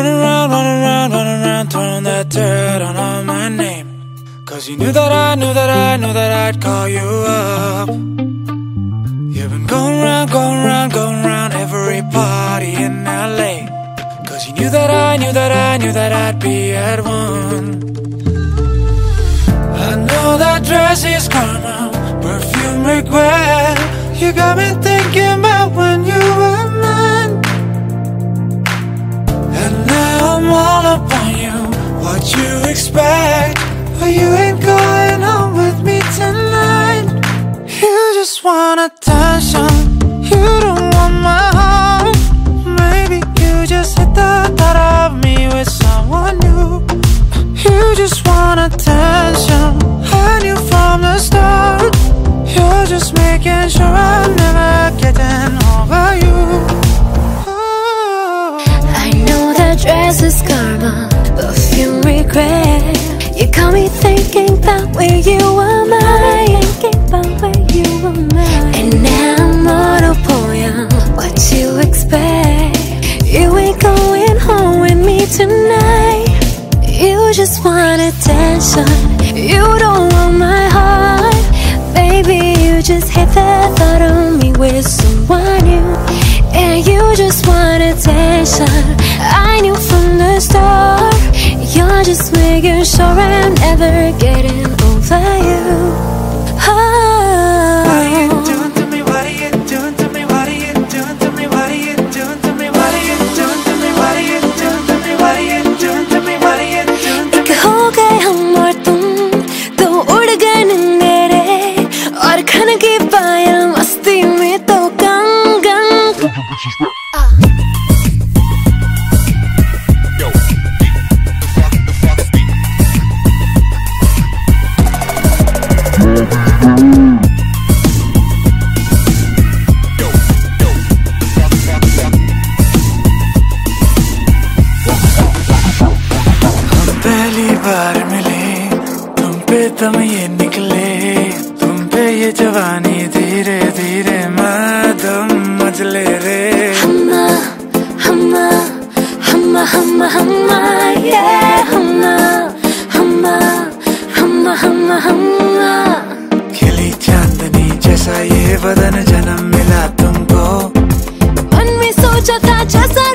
around, throwing that dirt on all my name. Cause you knew that I'd call you up. You've been going round every party in LA. Cause you knew that I'd be at one. I know that dress is karma, perfume regret. You got me thinking about when you were mine. And now I'm all up on you. What you expect? But you ain't going home with me tonight. You just want attention. You don't want my heart. Maybe you just hit the thought of me with someone new. You just want attention. I knew from the start. You're just making sure I'm never getting over you. Oh. I know that dress is karma, perfume regret. You got me thinking about where you were mine. And now I'm all upon you. What you expect? You ain't going home with me tonight. You just want attention. You don't want my heart. Baby, you just hit the thought of me with someone new. And you just want attention. I knew from the start. You're just making sure I'm never getting over you. Oh. What are you doing to me? What are you doing to me? What are you doing to me? What are you doing to me? What are you doing to me? What are you doing to me? What are you doing to me? What are you doing to me? एक हो गए हम और तुम, तो उड़ गए नंगेरे और खन की पायल मस्ती में तो गंग गंग. पहली बार मिले तुम पे तम ये निकले. तुम पे ये जवानी धीरे धीरे मदम मचले रे. Humma, humma, humma, humma, humma, yeah, humma, humma, humma, humma, humma. खिली चांदनी जैसा ये बदन जन्म मिला तुमको. मन में सोचा था जैसा